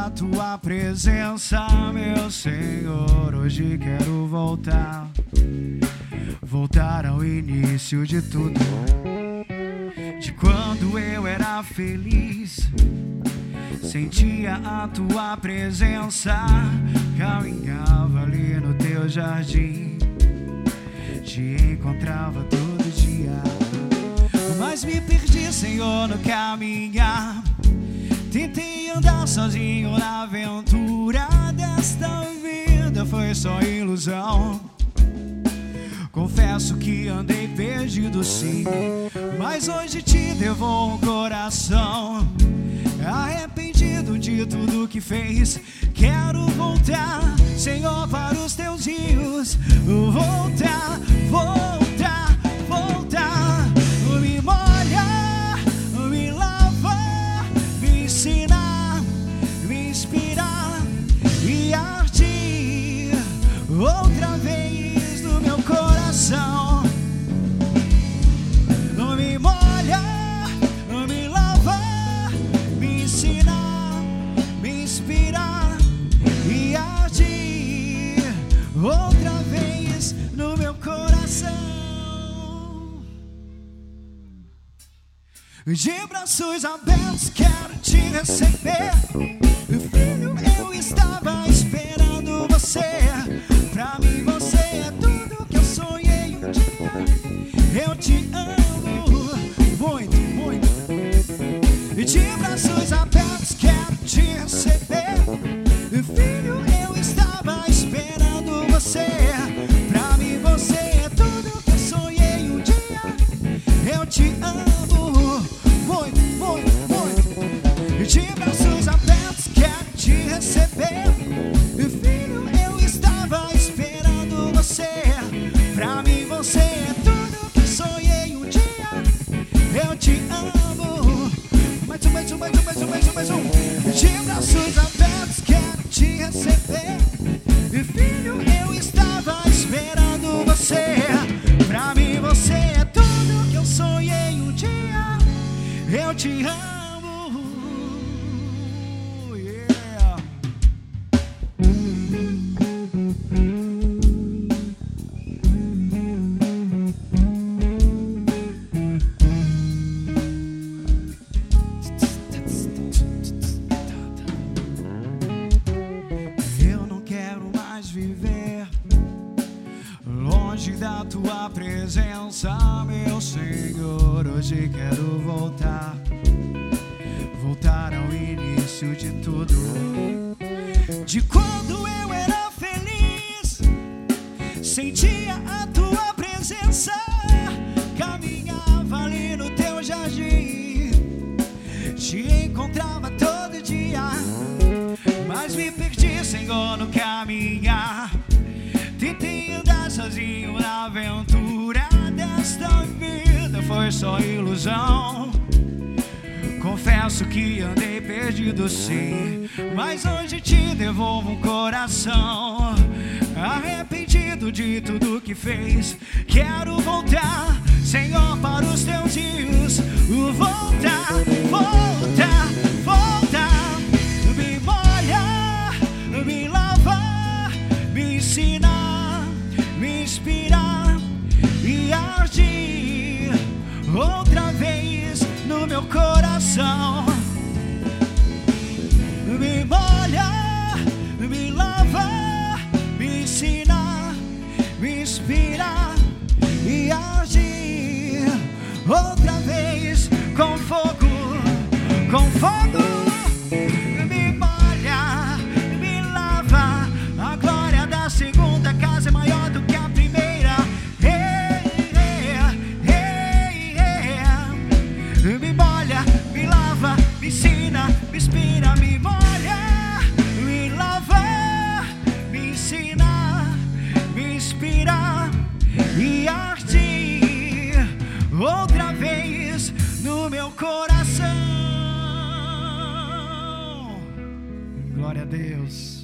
a tua presença, meu Senhor. Hoje quero voltar ao início de tudo, de quando eu era feliz, sentia a tua presença, caminhava ali no teu jardim, te encontrava todo dia. Mas me perdi, Senhor, no caminhar, tentei andar sozinho na aventura desta vida, foi só ilusão. Confesso que andei perdido sim, mas hoje te devolvo um coração arrependido de tudo que fez. Quero voltar, Senhor, para os teus rios. Voltar, voltar, voltar. Me molha, me lava, me ensina, me inspirar e arde outra vez no meu coração. Me molha, me lava, me ensina, me inspira e arde outra vez no meu coração. De braços abertos quero te receber, filho, eu estava esperando você. Pra mim você é tudo que eu sonhei um dia. Eu te amo muito, muito. De braços abertos quero te receber, filho, eu estava esperando você. Pra mim você é tudo que eu sonhei um dia. Eu te amo muito, muito, muito. De braços abertos quero te receber, filho, eu estava esperando você. Pra mim você é tudo que eu sonhei um dia. Eu te amo. Mais um. De braços abertos quero te receber, filho, eu estava esperando você. Pra mim você é tudo que eu sonhei um dia. Eu te amo. Yeah. Eu não quero mais viver longe da tua presença, meu Senhor. Hoje quero voltar ao início de tudo, de quando eu era feliz, sentia a tua presença, caminhava ali no teu jardim, te encontrava todo dia. Mas me perdi, Senhor, no caminhar, tentei andar sozinho na aventura desta vida, foi só ilusão. Confesso que andei perdido sim, mas hoje te devolvo um coração arrependido de tudo que fez. Quero voltar, Senhor, para os teus rios. Voltar, voltar, voltar. Me molha, me lava, me ensina, me inspira e arde outra vez no meu coração. Me molha, me lava, me ensina, me inspira e arde outra vez com fogo, com fogo. Me molha, me lava, a glória da segunda casa é maior do que a primeira. Me molha, me lava, me ensina, me inspira. Me molha, me lava, me ensina, me inspira e arde outra vez no meu coração. Glória a Deus.